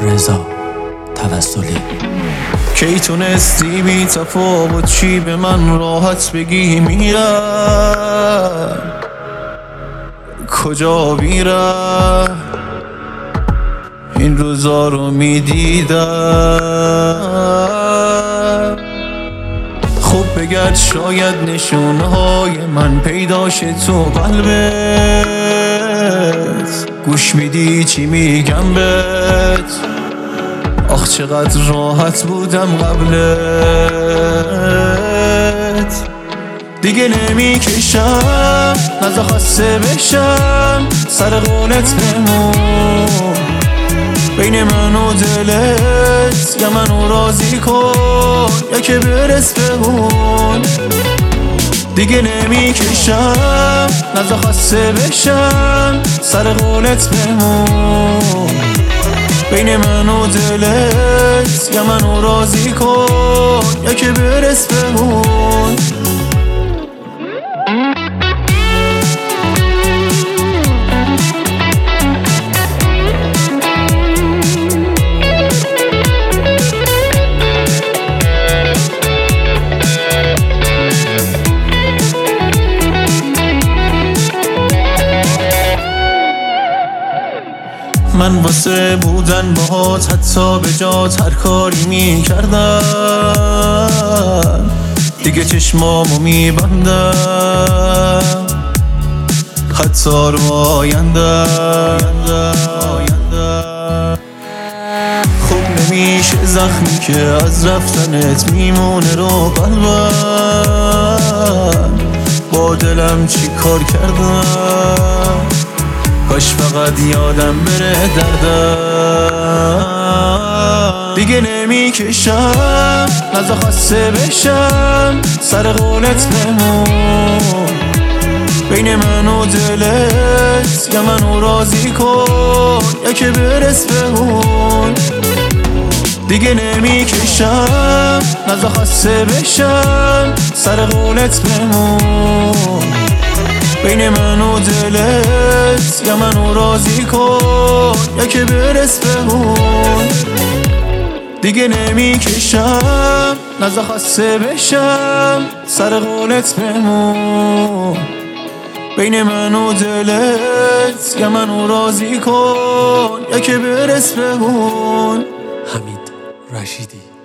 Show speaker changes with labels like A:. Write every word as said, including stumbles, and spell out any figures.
A: رضا توسلی.
B: کی تونستی بی تفاوت چی به من راحت بگی میرم کجا بیرم این روزا رو میدیدم. خب بگرد شاید نشونه های من پیداشه تو قلبت، گوش میدی چی میگم بهت. آخ چقدر راحت بودم قبلت، دیگه نمیکشم نزا خسته بشم سر قولت بمون بین من و دلت، یا منو راضی کن یا که برس بمون. دیگه نمیکشم نزا خسته بشم سر قولت بمون بین من و دلت، یا منو راضی کن یا که برس بمون. من واسه بودن باهات حتی به جات هر کاری میکردم، دیگه چشمامو میبندم حتی رو آیندم. خب نمیشه زخمی که از رفتنت میمونه رو قلبم، با دلم چی کار کردم کاش فقط یادم بره دردم. دیگه نمیکشم نزا خسته بشم سر قولت بمون بین من و دلت، یا منو راضی کن یا که برس بمون. دیگه نمیکشم نزا خسته بشم سر قولت بمون بین من و دلت، یا منو راضی کن یا که برس بمون. دیگه نمیکشم نزا خسته بشم سر قولت بمون بین من و دلت، یا منو راضی کن یا که برس بمون.
A: حمید رشیدی.